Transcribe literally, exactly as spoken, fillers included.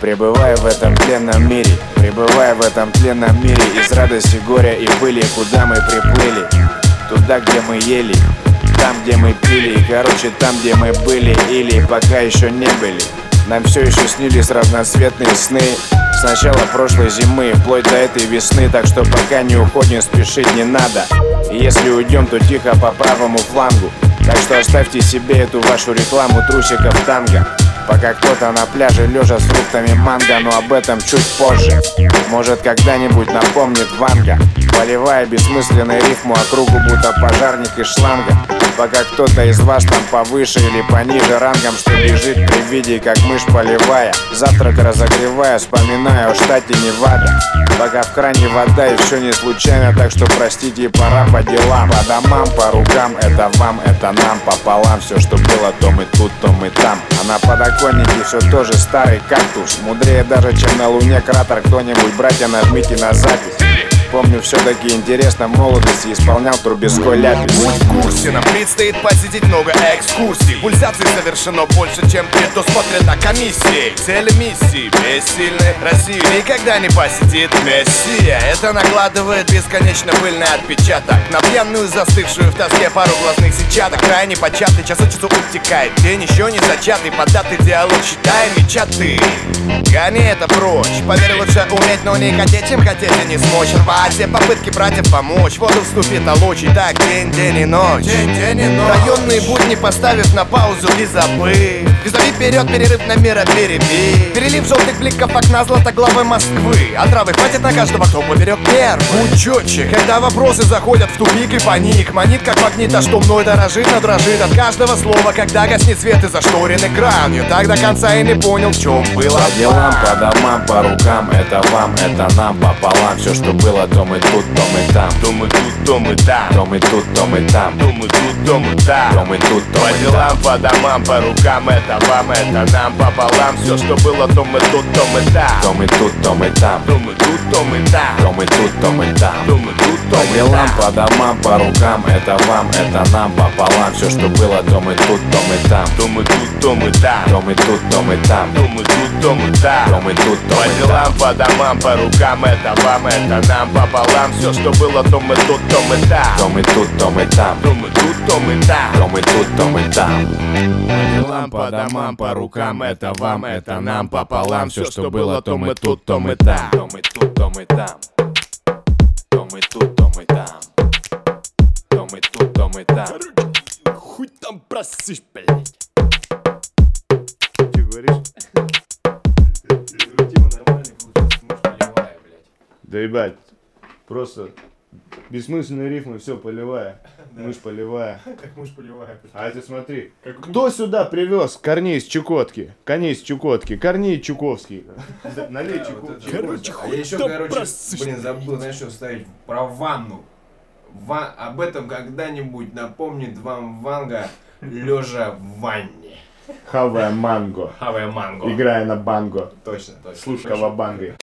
Пребывая в этом тленном мире, пребывая в этом тленном мире, из радости, горя и пыли, куда мы приплыли? Туда, где мы ели, там, где мы пили, короче, там, где мы были или пока еще не были. Нам все еще снились разноцветные сны с начала прошлой зимы, вплоть до этой весны. Так что пока не уходим, спешить не надо. И если уйдем, то тихо по правому флангу. Так что оставьте себе эту вашу рекламу трусиков танго. Пока кто-то на пляже лежа с фруктами манго, но об этом чуть позже. Может, когда-нибудь напомнит Ванга, поливая бессмысленную рифму округу, будто пожарник из шланга. Пока кто-то из вас там повыше или пониже рангом, что бежит при виде, как мышь полевая, завтрак разогревая, вспоминая о штате Невада. Пока в кране вода и все не случайно, так что простите, пора по делам. По домам, по рукам, это вам, это нам пополам. Все, что было, то мы тут, то мы там. А на подоконнике все тоже старый кактус, мудрее даже, чем на Луне кратер. Кто-нибудь, братья, нажмите на запись. Помню, все-таки интересно в молодости исполнял Трубецкой ляпис. Будь в курсе, нам предстоит посетить много экскурсий. Пульсаций совершено больше, чем предусмотрено комиссией. Цель миссии бессильной Россию никогда не посетит Мессия. Это накладывает бесконечно пыльный отпечаток на пьяную, застывшую в тоске пару глазных сетчаток. Крайне початый, час от часу утекает день, еще не зачатый, податый диалог считаем мечты. Гони это прочь, поверь, лучше уметь, но не хотеть, чем хотеть, а не смочь. Рвать все попытки братьев помочь, в воду вступит толочь. Так день, день и ночь, день, день и ночь. Районные будни поставив на паузу и забыв. Визави вперед, перерыв на мироперебив. Перелив желтых бликов окна златоглавой Москвы. Отравы хватит на каждого, кто поберег первый. Будь четче, когда вопросы заходят в тупик и паник. Манит как магнит, а что мной дорожит, но дрожит от каждого слова, когда гаснет свет и зашторен экран. Я так до конца и не понял, в чем было. По делам, по домам, по рукам, это вам, это нам пополам. Все, что было, то мы тут, то мы там. То мы тут, то мы там. То мы тут, то мы там. То мы тут, то мы там. То мы тут, то мы там. По делам, по домам, по рукам, это вам, это нам пополам. Все, что было, то мы тут, то мы там. То мы тут, то мы там. То мы тут, то мы там. То мы тут, то мы там. То мы тут, то По мы делам, там. по домам, по рукам, это вам, это нам пополам. Все, что было, то мы тут, то мы там. То мы тут, то мы там. То мы тут, то мы там. То мы тут, то мы там. То мы тут, то По мы делам, там. по домам, по рукам, это вам, это нам пополам. Все, что было, то мы тут, то мы там. То мы тут, то мы там. То мы тут, то мы там. То мы тут, то мы там. По делам, по домам, по рукам, это вам, это нам пополам. Все, что было, то мы тут, то мы там. То мы тут, то мы там. То мы тут, то мы там. То мы тут, то мы там. Хуй там просишь, блядь. Ты говоришь? Да ебать, просто бессмысленные рифмы, все поливая, мышь поливая. Как мышь поливая. А ты смотри, кто сюда привез корней из Чукотки? Коней из Чукотки, корней Чуковский. Налей Чуковский. Короче, А я еще, короче, блин, забыл, знаешь, что вставить про ванну. Ва- об этом когда-нибудь напомнит вам Ванга, лежа в ванне. Хавая манго, Хавая манго. играя на банго, Точно, точно. слушай кавабангой.